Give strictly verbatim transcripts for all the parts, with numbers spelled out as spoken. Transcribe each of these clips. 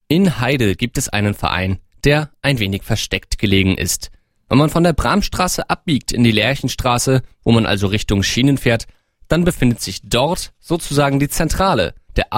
In Heide gibt es einen Verein, der ein wenig versteckt gelegen ist. Wenn man von der Bramstraße abbiegt in die Lerchenstraße, wo man also Richtung Schienen fährt, dann befindet sich dort sozusagen die Zentrale der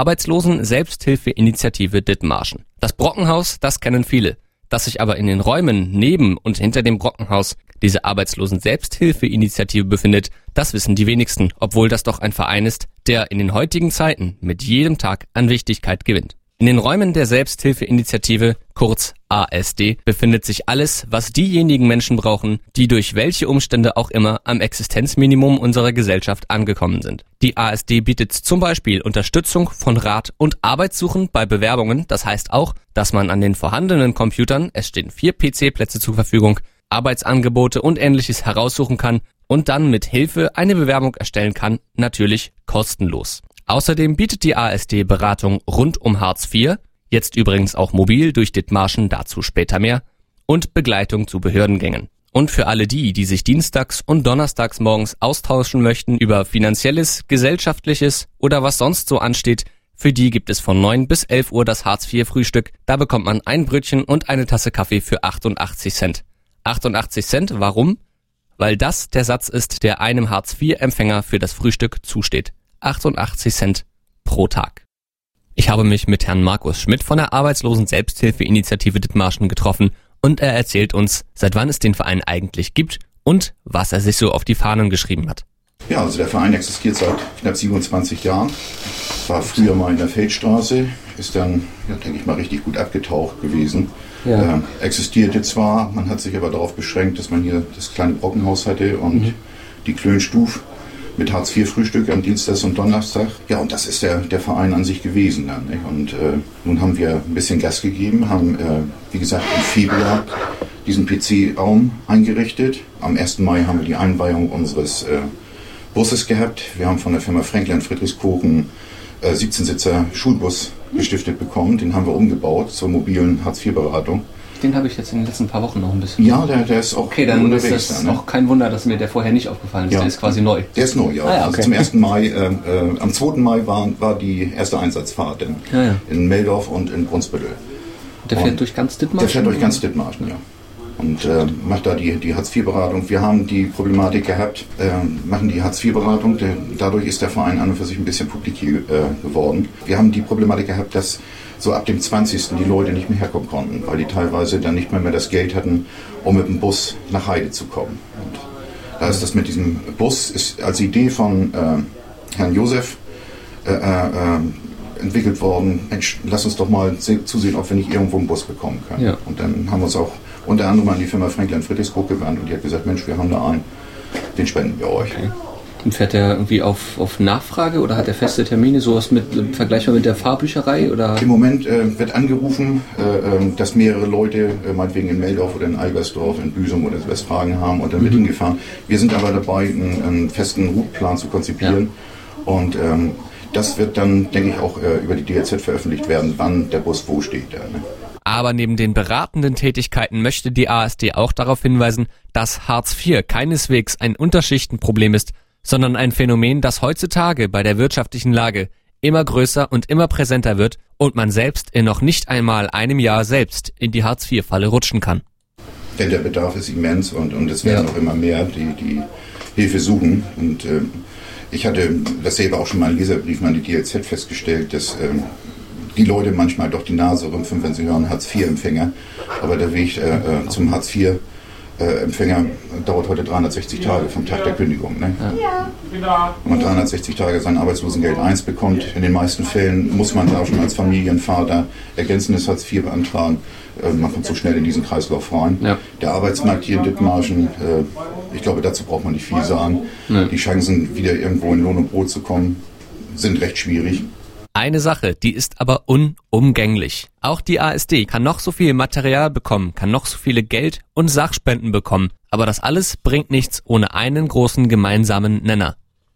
Arbeitslosen-Selbsthilfeinitiative Dithmarschen. Das Brockenhaus, das kennen viele. Dass sich aber in den Räumen neben und hinter dem Brockenhaus diese Arbeitslosen-Selbsthilfeinitiative befindet, das wissen die wenigsten, obwohl das doch ein Verein ist, der in den heutigen Zeiten mit jedem Tag an Wichtigkeit gewinnt. In den Räumen der Selbsthilfeinitiative, kurz A S D, befindet sich alles, was diejenigen Menschen brauchen, die durch welche Umstände auch immer am Existenzminimum unserer Gesellschaft angekommen sind. Die A S D bietet zum Beispiel Unterstützung von Rat und Arbeitssuchen bei Bewerbungen. Das heißt auch, dass man an den vorhandenen Computern, es stehen vier P C-Plätze zur Verfügung, Arbeitsangebote und Ähnliches heraussuchen kann und dann mit Hilfe eine Bewerbung erstellen kann, natürlich kostenlos. Außerdem bietet die A S D Beratung rund um Hartz vier, jetzt übrigens auch mobil durch Dithmarschen, dazu später mehr, und Begleitung zu Behördengängen. Und für alle die, die sich dienstags und donnerstags morgens austauschen möchten über finanzielles, gesellschaftliches oder was sonst so ansteht, für die gibt es von neun bis elf Uhr das Hartz vier Frühstück. Da bekommt man ein Brötchen und eine Tasse Kaffee für achtundachtzig Cent. achtundachtzig Cent, warum? Weil das der Satz ist, der einem Hartz vier Empfänger für das Frühstück zusteht. achtundachtzig Cent pro Tag. Ich habe mich mit Herrn Markus Schmidt von der Arbeitslosen-Selbsthilfeinitiative Dithmarschen getroffen und er erzählt uns, seit wann es den Verein eigentlich gibt und was er sich so auf die Fahnen geschrieben hat. Ja, also der Verein existiert seit knapp siebenundzwanzig Jahren, war früher mal in der Feldstraße, ist dann, ja, denke ich mal, richtig gut abgetaucht gewesen. Ja. Äh, existierte zwar, man hat sich aber darauf beschränkt, dass man hier das kleine Brockenhaus hatte und mhm. die Klönstuf mit Hartz vier Frühstück am Dienstag und Donnerstag. Ja, und das ist der, der Verein an sich gewesen dann. Nicht? Und äh, nun haben wir ein bisschen Gas gegeben, haben, äh, wie gesagt, im Februar diesen P C-Raum eingerichtet. Am ersten Mai haben wir die Einweihung unseres äh, Busses gehabt. Wir haben von der Firma Franklin Friedrichskochen äh, siebzehn-Sitzer Schulbus gestiftet bekommen. Den haben wir umgebaut zur mobilen Hartz vier Beratung. Den habe ich jetzt in den letzten paar Wochen noch ein bisschen. Ja, der, der ist auch okay, dann unterwegs. Ist das da, ne? Auch kein Wunder, dass mir der vorher nicht aufgefallen ist. Ja. Der ist quasi neu. Der ist neu, ja. Ah, ja, okay. Also zum ersten Mai, äh, äh, am zweiten Mai war, war die erste Einsatzfahrt in, ja, ja. in Meldorf und in Brunsbüttel. Der fährt und durch ganz Dithmarschen? Der fährt durch ganz Dithmarschen, ja. Und äh, macht da die, die Hartz vier Beratung. Wir haben die Problematik gehabt, äh, machen die Hartz vier Beratung. Der, dadurch ist der Verein an und für sich ein bisschen publik äh, geworden. Wir haben die Problematik gehabt, dass so ab dem zwanzigsten die Leute nicht mehr herkommen konnten, weil die teilweise dann nicht mehr, mehr das Geld hatten, um mit dem Bus nach Heide zu kommen. Und da ist das mit diesem Bus, ist als Idee von äh, Herrn Josef äh, äh, entwickelt worden. Mensch, lass uns doch mal zusehen, ob wir nicht irgendwo einen Bus bekommen können. Ja. Und dann haben wir uns auch unter anderem an die Firma Franklin Friedrichskoch gewandt und die hat gesagt, Mensch, wir haben da einen, den spenden wir euch. Okay. Und fährt er irgendwie auf, auf Nachfrage oder hat er feste Termine, sowas mit vergleichbar mit der Fahrbücherei? Oder? Im Moment äh, wird angerufen, äh, dass mehrere Leute, äh, meinetwegen in Meldorf oder in Albersdorf, in Büsum oder sowas Fragen haben und dann wird mhm. hingefahren. Wir sind aber dabei, einen, einen festen Routeplan zu konzipieren ja. und ähm, das wird dann, denke ich, auch äh, über die D L Z veröffentlicht werden, wann der Bus wo steht. Ja, ne? Aber neben den beratenden Tätigkeiten möchte die A S D auch darauf hinweisen, dass Hartz vier keineswegs ein Unterschichtenproblem ist, sondern ein Phänomen, das heutzutage bei der wirtschaftlichen Lage immer größer und immer präsenter wird und man selbst in noch nicht einmal einem Jahr selbst in die Hartz vier Falle rutschen kann. Denn der Bedarf ist immens und, und es werden ja. auch immer mehr, die, die Hilfe suchen. Und äh, ich hatte das selber auch schon mal in Leserbriefen an die D L Z festgestellt, dass äh, die Leute manchmal doch die Nase rümpfen, wenn sie hören Hartz vier Empfänger. Aber der Weg äh, äh, zum Hartz vier Empfänger dauert heute dreihundertsechzig Tage vom Tag der Kündigung. Ne? Ja. Wenn man dreihundertsechzig Tage sein Arbeitslosengeld eins bekommt, in den meisten Fällen muss man da schon als Familienvater ergänzendes Hartz vier beantragen. Man kommt so schnell in diesen Kreislauf rein. Ja. Der Arbeitsmarkt hier in Dithmarschen, ich glaube, dazu braucht man nicht viel sagen. Nee. Die Chancen, wieder irgendwo in Lohn und Brot zu kommen, sind recht schwierig. Eine Sache, die ist aber unumgänglich. Auch die A S D kann noch so viel Material bekommen, kann noch so viele Geld- und Sachspenden bekommen, aber das alles bringt nichts ohne einen großen gemeinsamen Nenner.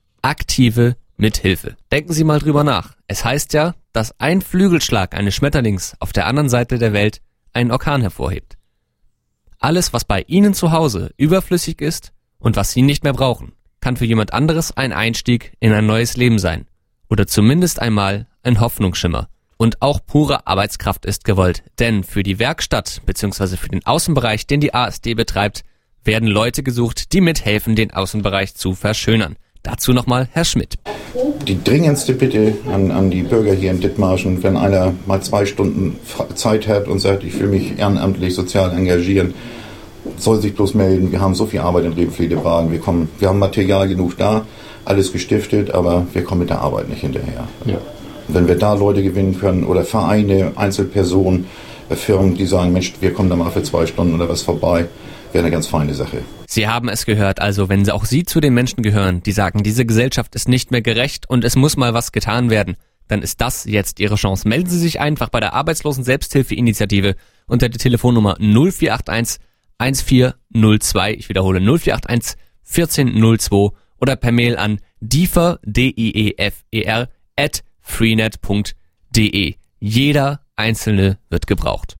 Aktive Mithilfe. Denken Sie mal drüber nach. Es heißt ja, dass ein Flügelschlag eines Schmetterlings auf der anderen Seite der Welt einen Orkan hervorhebt. Alles, was bei Ihnen zu Hause überflüssig ist und was Sie nicht mehr brauchen, kann für jemand anderes ein Einstieg in ein neues Leben sein. Oder zumindest einmal ein Hoffnungsschimmer. Und auch pure Arbeitskraft ist gewollt, denn für die Werkstatt bzw. für den Außenbereich, den die A S D betreibt, werden Leute gesucht, die mithelfen, den Außenbereich zu verschönern. Dazu nochmal Herr Schmidt. Die dringendste Bitte an, an die Bürger hier in Dithmarschen, wenn einer mal zwei Stunden Zeit hat und sagt, ich will mich ehrenamtlich sozial engagieren, soll sich bloß melden. Wir haben so viel Arbeit in Rebenfledewagen. Wir kommen, wir haben Material genug da, alles gestiftet, aber wir kommen mit der Arbeit nicht hinterher. Ja. Wenn wir da Leute gewinnen können oder Vereine, Einzelpersonen, Firmen, die sagen, Mensch, wir kommen da mal für zwei Stunden oder was vorbei, wäre eine ganz feine Sache. Sie haben es gehört, also wenn auch Sie zu den Menschen gehören, die sagen, diese Gesellschaft ist nicht mehr gerecht und es muss mal was getan werden, dann ist das jetzt Ihre Chance. Melden Sie sich einfach bei der Arbeitslosen Selbsthilfeinitiative unter der Telefonnummer null vier acht eins eins vier null zwei, ich wiederhole null vier acht eins vierzehn null zwei oder per Mail an diefer, D I E F E R, at freenet punkt de. Jeder Einzelne wird gebraucht.